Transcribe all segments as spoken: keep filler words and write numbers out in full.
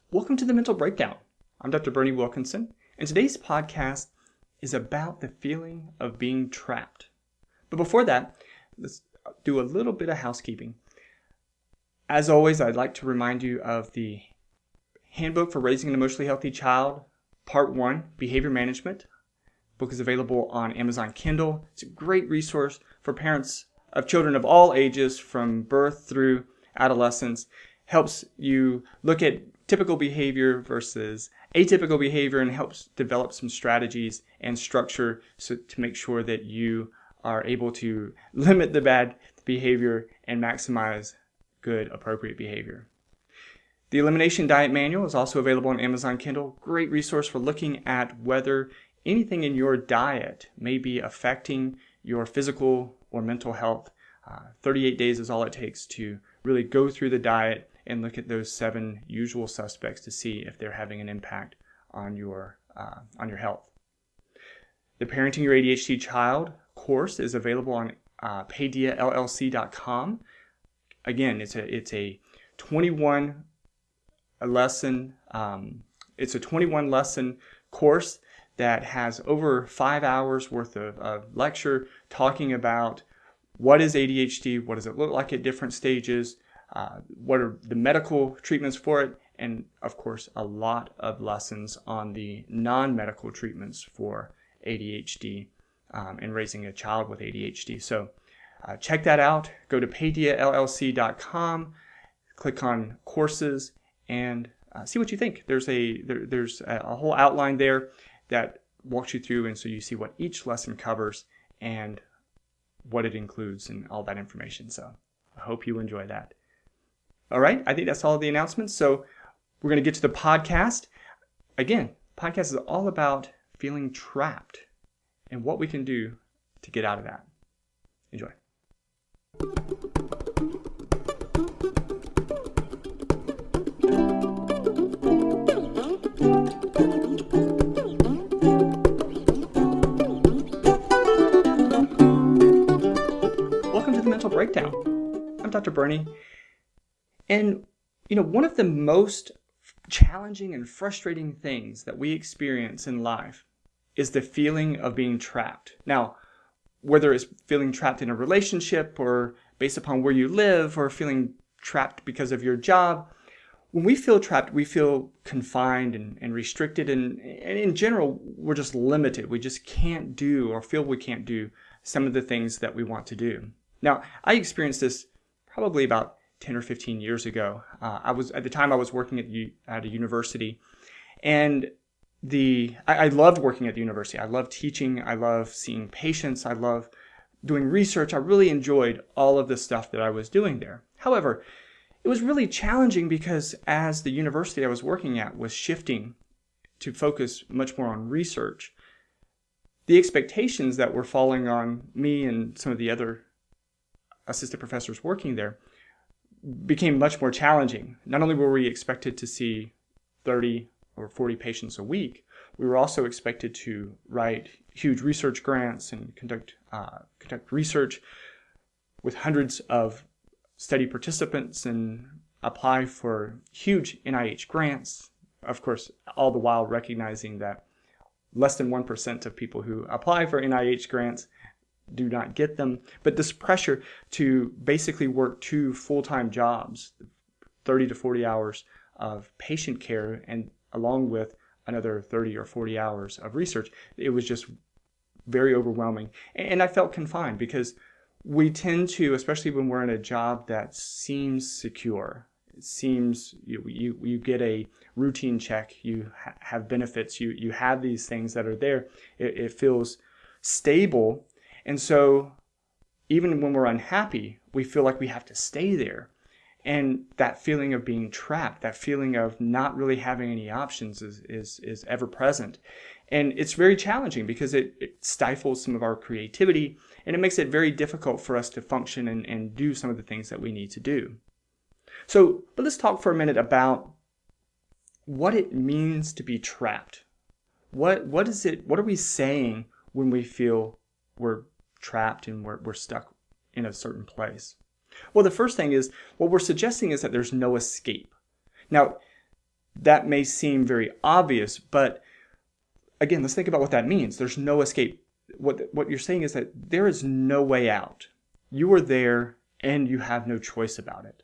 Welcome to the Mental Breakdown. I'm Doctor Bernie Wilkinson, and today's podcast is about the feeling of being trapped. But before that, let's do a little bit of housekeeping. As always, I'd like to remind you of the Handbook for Raising an Emotionally Healthy Child, Part one, Behavior Management. The book is available on Amazon Kindle. It's a great resource for parents of children of all ages from birth through adolescence. Helps you look at typical behavior versus atypical behavior and helps develop some strategies and structure so to make sure that you are able to limit the bad behavior and maximize good, appropriate behavior. The Elimination Diet Manual is also available on Amazon Kindle. Great resource for looking at whether anything in your diet may be affecting your physical or mental health. Uh, thirty-eight days is all it takes to really go through the diet and look at those seven usual suspects to see if they're having an impact on your uh, on your health. The Parenting Your A D H D Child course is available on uh, paideia L L C dot com. Again, it's a it's a twenty-one lesson um, it's a twenty-one lesson course that has over five hours worth of, of lecture talking about what is A D H D, what does it look like at different stages, uh, what are the medical treatments for it, and of course a lot of lessons on the non-medical treatments for A D H D um, and raising a child with A D H D. So uh, check that out. Go to paideia L L C dot com, click on courses, and uh, see what you think. There's a there, there's a, a whole outline there that walks you through, and so you see what each lesson covers and what it includes and all that information. So I hope you enjoy that. All right, I think that's all the announcements. So we're going to get to the podcast. Again, podcast is all about feeling trapped and what we can do to get out of that. Enjoy. Welcome to the Mental Breakdown. I'm Doctor Bernie. And, you know, one of the most challenging and frustrating things that we experience in life is the feeling of being trapped. Now, whether it's feeling trapped in a relationship or based upon where you live or feeling trapped because of your job, when we feel trapped, we feel confined and, and restricted. And, and in general, we're just limited. We just can't do or feel we can't do some of the things that we want to do. Now, I experienced this probably about ten or fifteen years ago. Uh, I was at the time I was working at u- at a university, and the I, I loved working at the university. I loved teaching. I love seeing patients. I love doing research. I really enjoyed all of the stuff that I was doing there. However, it was really challenging because as the university I was working at was shifting to focus much more on research, the expectations that were falling on me and some of the other assistant professors working there became much more challenging. Not only were we expected to see thirty or forty patients a week, we were also expected to write huge research grants and conduct uh, conduct research with hundreds of study participants and apply for huge N I H grants. Of course, all the while recognizing that less than one percent of people who apply for N I H grants do not get them. But this pressure to basically work two full-time jobs, thirty to forty hours of patient care, and along with another thirty or forty hours of research, it was just very overwhelming. And I felt confined because we tend to, especially when we're in a job that seems secure, it seems you you, you get a routine check, you ha- have benefits, you, you have these things that are there, it, it feels stable. And so even when we're unhappy, we feel like we have to stay there. And that feeling of being trapped, that feeling of not really having any options is is, is ever present. And it's very challenging because it, it stifles some of our creativity, and it makes it very difficult for us to function and, and do some of the things that we need to do. So, but let's talk for a minute about what it means to be trapped. What what is it? What are we saying when we feel we're trapped and we're, we're stuck in a certain place? Well, the first thing is, what we're suggesting is that there's no escape. Now, that may seem very obvious, but again, let's think about what that means. There's no escape. What, what you're saying is that there is no way out. You are there and you have no choice about it.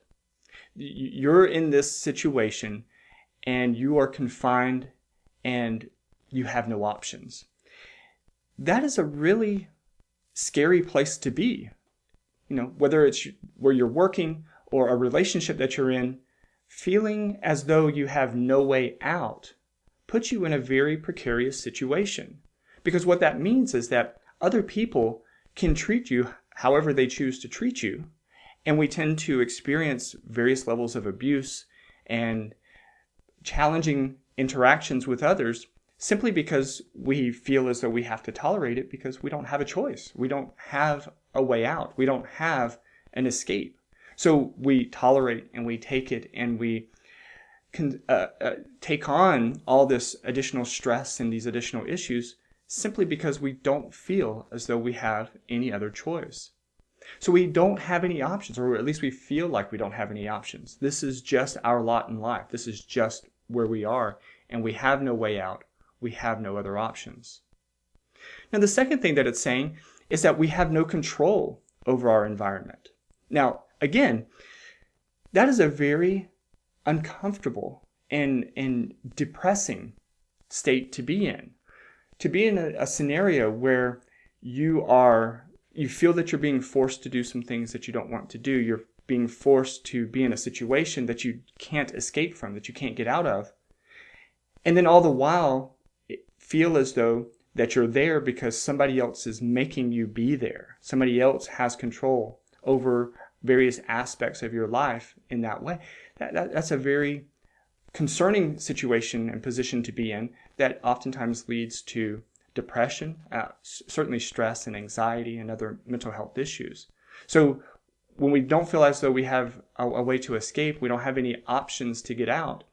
You're in this situation and you are confined and you have no options. That is a really scary place to be. You know, whether it's where you're working or a relationship that you're in, feeling as though you have no way out puts you in a very precarious situation. Because what that means is that other people can treat you however they choose to treat you. And we tend to experience various levels of abuse and challenging interactions with others simply because we feel as though we have to tolerate it because we don't have a choice. We don't have a way out. We don't have an escape. So we tolerate and we take it and we can uh, uh, take on all this additional stress and these additional issues simply because we don't feel as though we have any other choice. So we don't have any options, or at least we feel like we don't have any options. This is just our lot in life. This is just where we are, and we have no way out. We have no other options. Now, the second thing that it's saying is that we have no control over our environment. Now, again, that is a very uncomfortable and, and depressing state to be in. To be in a, a scenario where you are, you feel that you're being forced to do some things that you don't want to do. You're being forced to be in a situation that you can't escape from, that you can't get out of. And then all the while, feel as though that you're there because somebody else is making you be there. Somebody else has control over various aspects of your life in that way. That, that, that's a very concerning situation and position to be in that oftentimes leads to depression, uh, certainly stress and anxiety and other mental health issues. So when we don't feel as though we have a, a way to escape, we don't have any options to get out,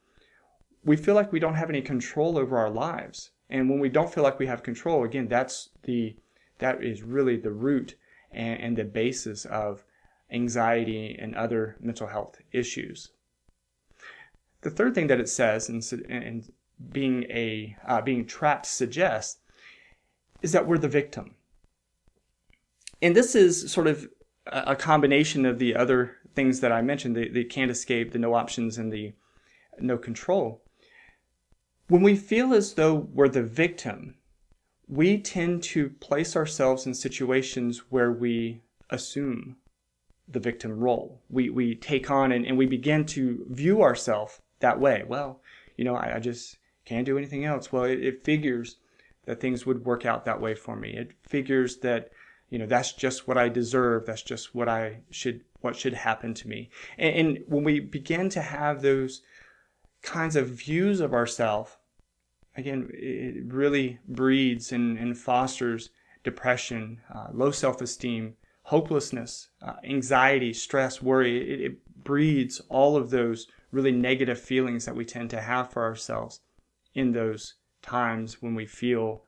we feel like we don't have any control over our lives. And when we don't feel like we have control, again, that's the that is really the root and, and the basis of anxiety and other mental health issues. The third thing that it says, and, and being a uh, being trapped suggests, is that we're the victim. And this is sort of a combination of the other things that I mentioned, the, the can't escape, the no options, and the no control. When we feel as though we're the victim, we tend to place ourselves in situations where we assume the victim role. We we take on and, and we begin to view ourselves that way. Well, you know, I, I just can't do anything else. Well, it, it figures that things would work out that way for me. It figures that, you know, that's just what I deserve. That's just what I should, what should happen to me. And, and when we begin to have those kinds of views of ourselves, again, it really breeds and, and fosters depression, uh, low self-esteem, hopelessness, uh, anxiety, stress, worry. It, it breeds all of those really negative feelings that we tend to have for ourselves in those times when we feel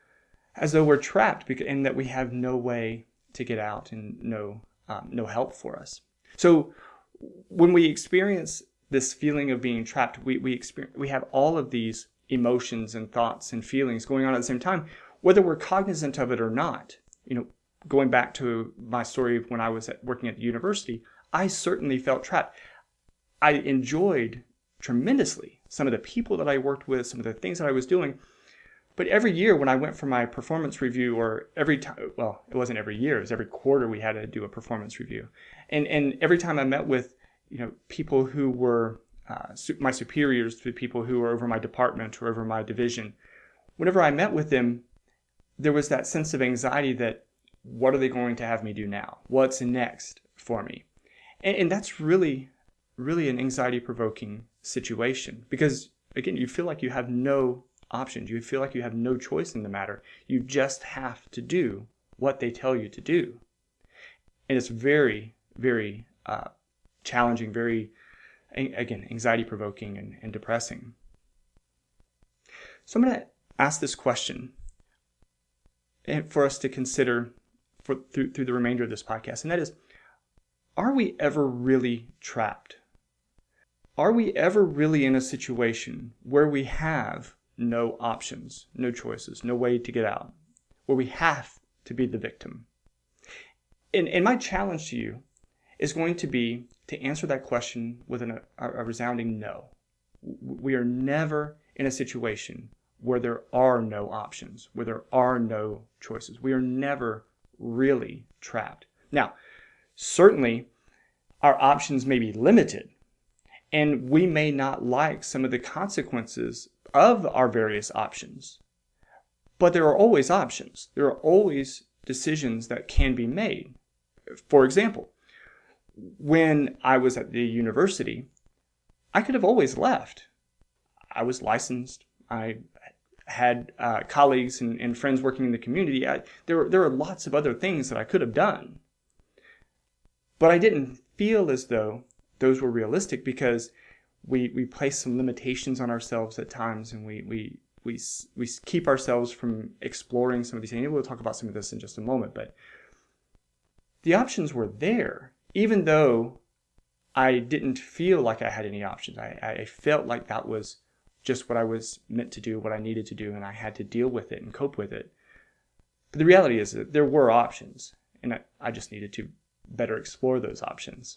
as though we're trapped and that we have no way to get out and no um, no help for us. So when we experience this feeling of being trapped, we we experience, we have all of these emotions and thoughts and feelings going on at the same time, whether we're cognizant of it or not. You know, going back to my story of when I was at, working at the university, I certainly felt trapped. I enjoyed tremendously some of the people that I worked with, some of the things that I was doing. But every year when I went for my performance review, or every time, well, it wasn't every year, it was every quarter we had to do a performance review. And and every time I met with, you know, people who were uh, my superiors, the people who were over my department or over my division, whenever I met with them, there was that sense of anxiety that, what are they going to have me do now? What's next for me? And, and that's really, really an anxiety-provoking situation because, again, you feel like you have no options. You feel like you have no choice in the matter. You just have to do what they tell you to do. And it's very, very uh, challenging, very, again, anxiety-provoking and, and depressing. So I'm going to ask this question for us to consider for, through, through the remainder of this podcast, and that is, are we ever really trapped? are we ever really in a situation where we have no options, no choices, no way to get out, where we have to be the victim? And, and my challenge to you is going to be to answer that question with an, a, a resounding no. We are never in a situation where there are no options, where there are no choices. We are never really trapped. Now, certainly our options may be limited, and we may not like some of the consequences of our various options. But there are always options. There are always decisions that can be made. For example, when I was at the university, I could have always left. I was licensed. I had uh, colleagues and, and friends working in the community. I, there, were, there are lots of other things that I could have done. But I didn't feel as though those were realistic because we we place some limitations on ourselves at times, and we we we we keep ourselves from exploring some of these things. We'll talk about some of this in just a moment, but the options were there, even though I didn't feel like I had any options. I, I felt like that was just what I was meant to do, what I needed to do, and I had to deal with it and cope with it. But the reality is that there were options, and I, I just needed to better explore those options.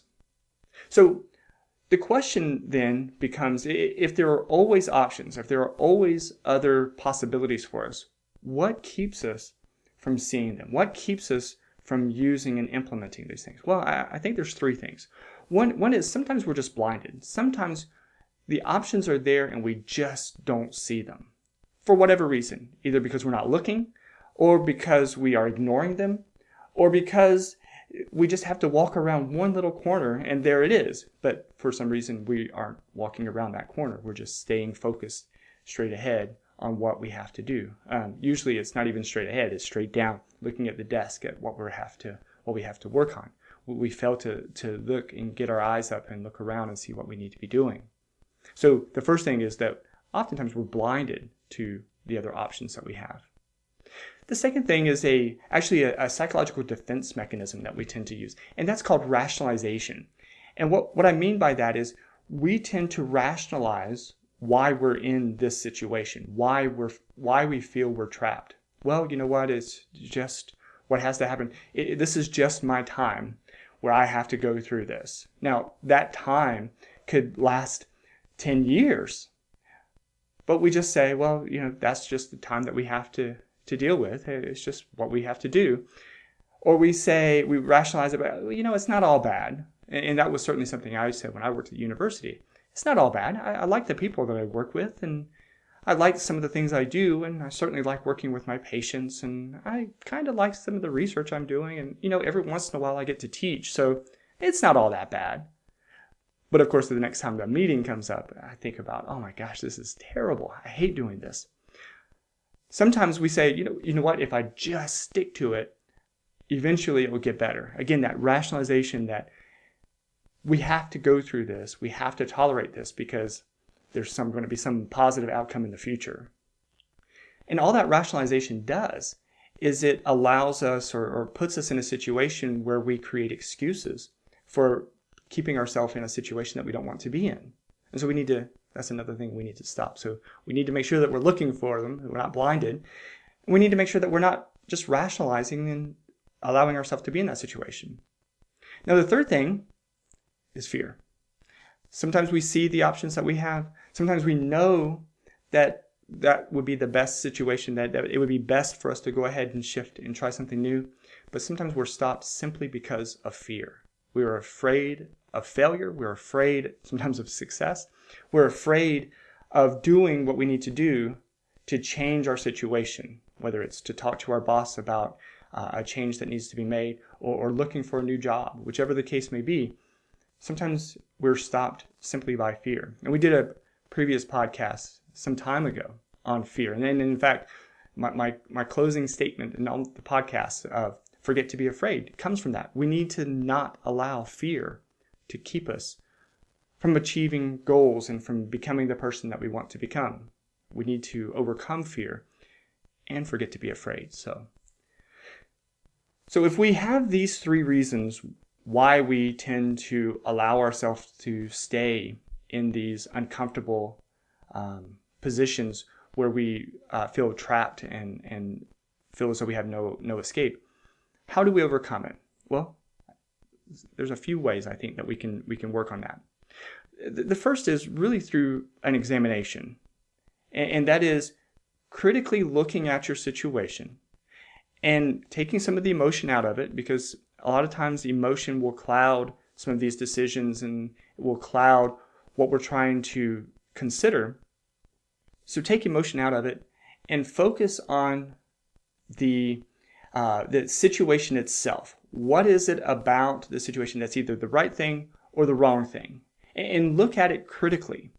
So the question then becomes, if there are always options, if there are always other possibilities for us, what keeps us from seeing them? What keeps us from using and implementing these things? Well, I, I think there's three things. One, one is sometimes we're just blinded. Sometimes the options are there and we just don't see them for whatever reason, either because we're not looking, or because we are ignoring them, or because we just have to walk around one little corner and there it is. But for some reason, we aren't walking around that corner. We're just staying focused straight ahead on what we have to do. Um, usually it's not even straight ahead. It's straight down, looking at the desk at what we have to what we have to work on. We fail to, to look and get our eyes up and look around and see what we need to be doing. So the first thing is that oftentimes we're blinded to the other options that we have. The second thing is a actually a, a psychological defense mechanism that we tend to use, and that's called rationalization. And what, what I mean by that is we tend to rationalize why we're in this situation, why we're why we feel we're trapped. Well, you know what? It's just what has to happen. It, this is just my time where I have to go through this. Now, that time could last ten years, but we just say, well, you know, that's just the time that we have to to deal with. It's just what we have to do. Or we say, we rationalize it, well, you know, it's not all bad. And, and that was certainly something I said when I worked at university. It's not all bad. I, I like the people that I work with, and I like some of the things I do, and I certainly like working with my patients, and I kind of like some of the research I'm doing, and, you know, every once in a while I get to teach, so it's not all that bad. But of course, the next time the meeting comes up, I think about, oh my gosh, this is terrible. I hate doing this. Sometimes we say, you know, you know what, if I just stick to it, eventually it will get better. Again, that rationalization that we have to go through this, we have to tolerate this because there's some going to be some positive outcome in the future. And all that rationalization does is it allows us or, or puts us in a situation where we create excuses for keeping ourselves in a situation that we don't want to be in. And so we need to, that's another thing we need to stop. So we need to make sure that we're looking for them, that we're not blinded. We need to make sure that we're not just rationalizing and allowing ourselves to be in that situation. Now, the third thing is fear. Sometimes we see the options that we have. Sometimes we know that that would be the best situation, that, that it would be best for us to go ahead and shift and try something new. But sometimes we're stopped simply because of fear. We are afraid of failure. We're afraid sometimes of success. We're afraid of doing what we need to do to change our situation, whether it's to talk to our boss about uh, a change that needs to be made, or, or looking for a new job, whichever the case may be. Sometimes we're stopped simply by fear. And we did a previous podcast some time ago on fear. And then, in fact, my, my, my closing statement in on the podcast of forget to be afraid comes from that. We need to not allow fear to keep us from achieving goals and from becoming the person that we want to become. We need to overcome fear and forget to be afraid. So, so if we have these three reasons why we tend to allow ourselves to stay in these uncomfortable um, positions where we uh, feel trapped and, and feel as though we have no, no escape. How do we overcome it? Well, there's a few ways I think that we can we can work on that. The first is really through an examination, and that is critically looking at your situation and taking some of the emotion out of it, because a lot of times the emotion will cloud some of these decisions and it will cloud what we're trying to consider. So take emotion out of it and focus on the uh, the situation itself. What is it about the situation that's either the right thing or the wrong thing? And look at it critically.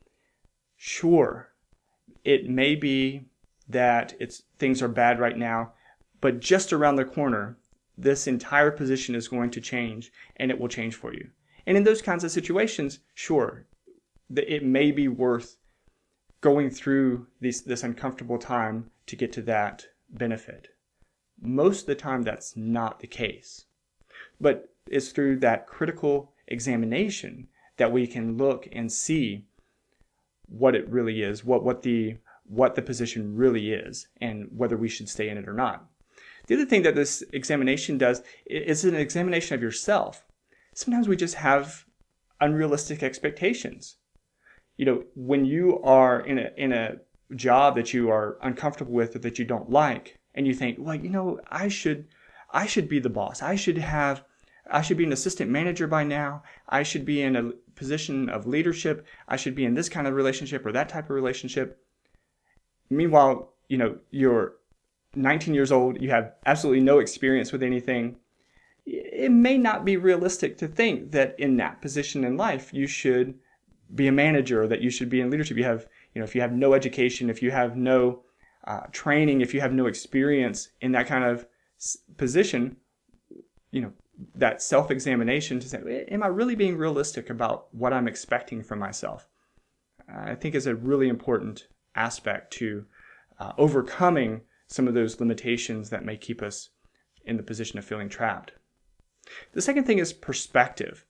Sure, it may be that it's things are bad right now, but just around the corner, this entire position is going to change, and it will change for you. And in those kinds of situations, sure, it may be worth going through this, this uncomfortable time to get to that benefit. Most of the time, that's not the case. But it's through that critical examination that we can look and see what it really is, what, what the what the position really is, and whether we should stay in it or not. The other thing that this examination does is an examination of yourself. Sometimes we just have unrealistic expectations. You know, when you are in a in a job that you are uncomfortable with or that you don't like, and you think, well, you know, I should I should be the boss. I should have I should be an assistant manager by now. I should be in a position of leadership. I should be in this kind of relationship or that type of relationship. Meanwhile, you know, you're nineteen years old, you have absolutely no experience with anything. It may not be realistic to think that in that position in life you should be a manager, or that you should be in leadership. You have, you know, if you have no education, if you have no uh, training, if you have no experience in that kind of position, you know, that self-examination to say, am I really being realistic about what I'm expecting from myself? I think is a really important aspect to uh, overcoming some of those limitations that may keep us in the position of feeling trapped. The second thing is perspective.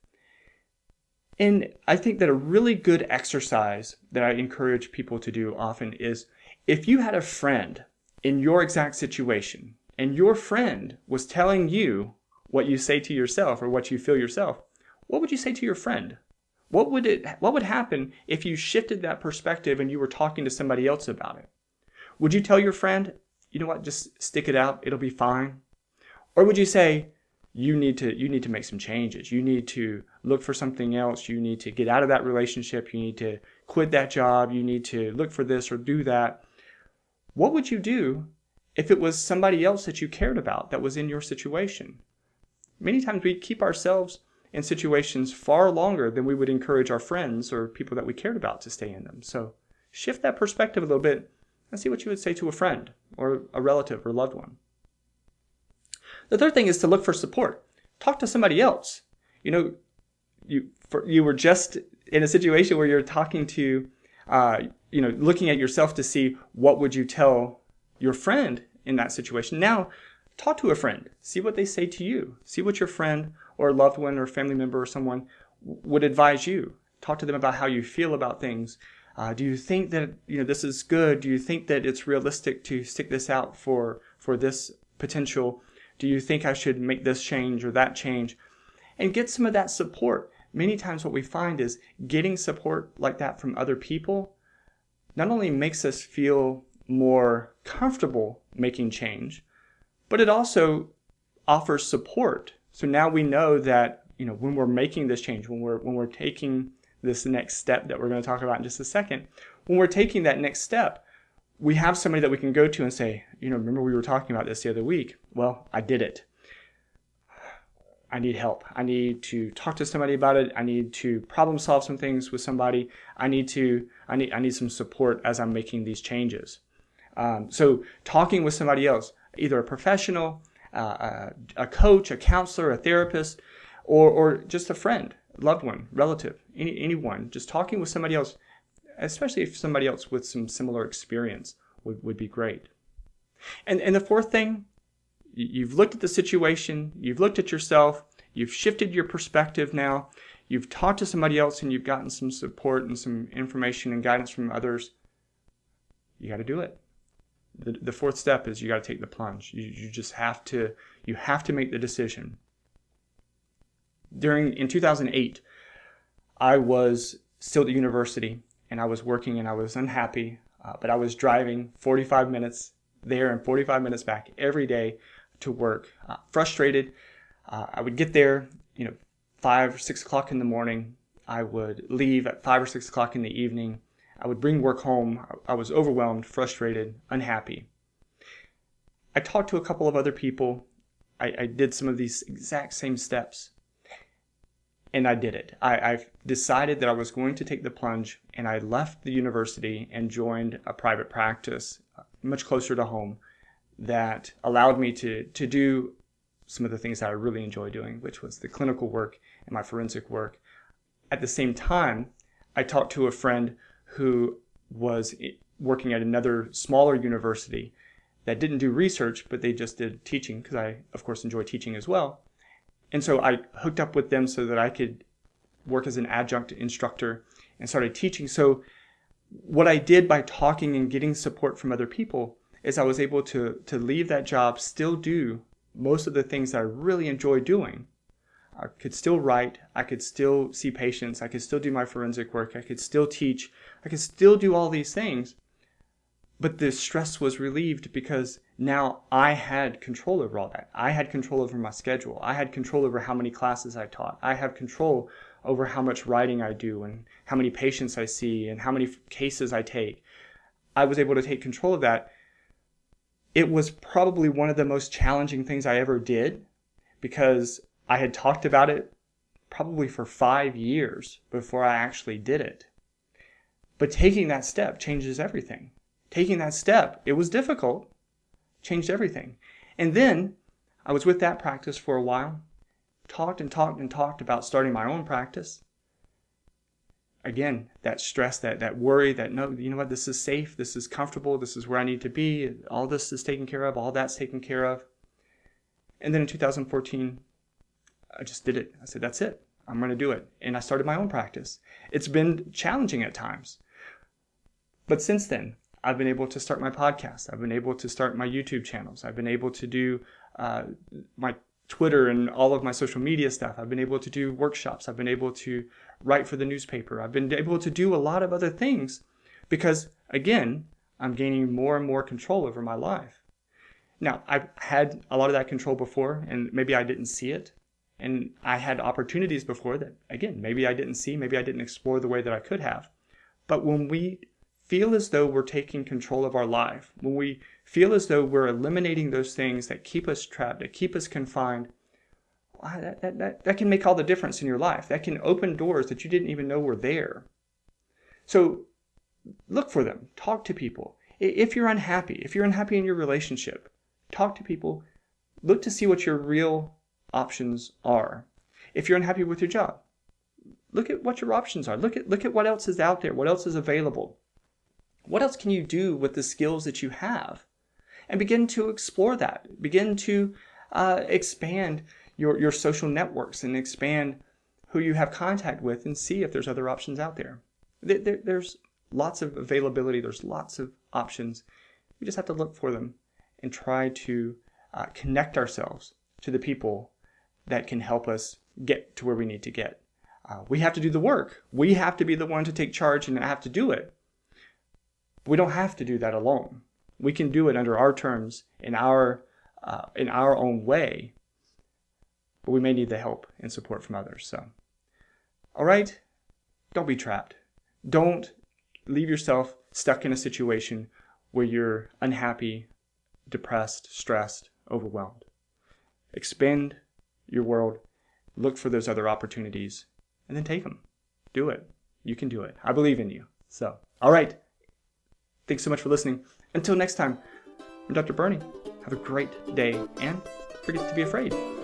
And I think that a really good exercise that I encourage people to do often is, if you had a friend in your exact situation and your friend was telling you what you say to yourself or what you feel yourself, what would you say to your friend? What would it, what would happen if you shifted that perspective and you were talking to somebody else about it? Would you tell your friend, you know what, just stick it out, it'll be fine? Or would you say, you need to you need to make some changes. You need to look for something else. You need to get out of that relationship. You need to quit that job. You need to look for this or do that. What would you do if it was somebody else that you cared about that was in your situation? Many times we keep ourselves in situations far longer than we would encourage our friends or people that we cared about to stay in them. So shift that perspective a little bit and see what you would say to a friend or a relative or loved one. The third thing is to look for support. Talk to somebody else. You know, you for, you were just in a situation where you're talking to, uh, you know, looking at yourself to see what would you tell your friend in that situation. Now, talk to a friend. See what they say to you. See what your friend or a loved one or family member or someone would advise you. Talk to them about how you feel about things. Uh, do you think that, you know, this is good? Do you think that it's realistic to stick this out for for this potential? Do you think I should make this change or that change? And get some of that support. Many times what we find is getting support like that from other people not only makes us feel more comfortable making change, but it also offers support. So now we know that, you know, when we're making this change, when we're when we're taking this next step that we're going to talk about in just a second, when we're taking that next step, we have somebody that we can go to and say, you know, remember we were talking about this the other week. Well, I did it. I need help. I need to talk to somebody about it. I need to problem solve some things with somebody. I need to, I need, I need some support as I'm making these changes. Um, so talking with somebody else, either a professional, uh, a, a coach, a counselor, a therapist, or, or just a friend, loved one, relative, any, anyone, just talking with somebody else, especially if somebody else with some similar experience would, would be great. And and the fourth thing, you've looked at the situation, you've looked at yourself, you've shifted your perspective now, you've talked to somebody else and you've gotten some support and some information and guidance from others, you got to do it. The, the fourth step is you got to take the plunge. You, you just have to, you have to make the decision. During, in two thousand eight, I was still at the university and I was working and I was unhappy, uh, but I was driving forty-five minutes there and forty-five minutes back every day to work, uh, frustrated. Uh, I would get there, you know, five or six o'clock in the morning. I would leave at five or six o'clock in the evening. I would bring work home. I was overwhelmed, frustrated, unhappy. I talked to a couple of other people. I, I did some of these exact same steps. And I did it. I, I decided that I was going to take the plunge, and I left the university and joined a private practice much closer to home that allowed me to, to do some of the things that I really enjoy doing, which was the clinical work and my forensic work. At the same time, I talked to a friend who was working at another smaller university that didn't do research, but they just did teaching, because I, of course, enjoy teaching as well. And so I hooked up with them so that I could work as an adjunct instructor and started teaching. So what I did by talking and getting support from other people is I was able to, to leave that job, still do most of the things that I really enjoy doing. I could still write, I could still see patients, I could still do my forensic work, I could still teach, I could still do all these things. But the stress was relieved because now I had control over all that. I had control over my schedule. I had control over how many classes I taught. I have control over how much writing I do and how many patients I see and how many cases I take. I was able to take control of that. It was probably one of the most challenging things I ever did, because I had talked about it probably for five years before I actually did it. But taking that step changes everything. Taking that step, it was difficult, changed everything. And then I was with that practice for a while, talked and talked and talked about starting my own practice. Again, that stress, that, that worry that, no, you know what, this is safe, this is comfortable, this is where I need to be, all this is taken care of, all that's taken care of. And then in two thousand fourteen, I just did it. I said, that's it. I'm going to do it. And I started my own practice. It's been challenging at times. But since then, I've been able to start my podcast. I've been able to start my YouTube channels. I've been able to do uh, my Twitter and all of my social media stuff. I've been able to do workshops. I've been able to write for the newspaper. I've been able to do a lot of other things because, again, I'm gaining more and more control over my life. Now, I've had a lot of that control before, and maybe I didn't see it. And I had opportunities before that, again, maybe I didn't see, maybe I didn't explore the way that I could have. But when we feel as though we're taking control of our life, when we feel as though we're eliminating those things that keep us trapped, that keep us confined, that, that, that, that can make all the difference in your life. That can open doors that you didn't even know were there. So look for them. Talk to people. If you're unhappy, if you're unhappy in your relationship, talk to people. Look to see what your real options are. If you're unhappy with your job, look at what your options are. Look at look at what else is out there, what else is available. What else can you do with the skills that you have? And begin to explore that. Begin to uh, expand your, your social networks and expand who you have contact with and see if there's other options out there. There, there. There's lots of availability. There's lots of options. We just have to look for them and try to uh, connect ourselves to the people that can help us get to where we need to get. Uh, we have to do the work. We have to be the one to take charge and have to do it. We don't have to do that alone. We can do it under our terms, in our uh, in our own way. But we may need the help and support from others. So, all right, don't be trapped. Don't leave yourself stuck in a situation where you're unhappy, depressed, stressed, overwhelmed. Expand your world, look for those other opportunities, and then take them. Do it. You can do it. I believe in you. So, all right. Thanks so much for listening. Until next time, I'm Doctor Bernie. Have a great day, and forget to be afraid.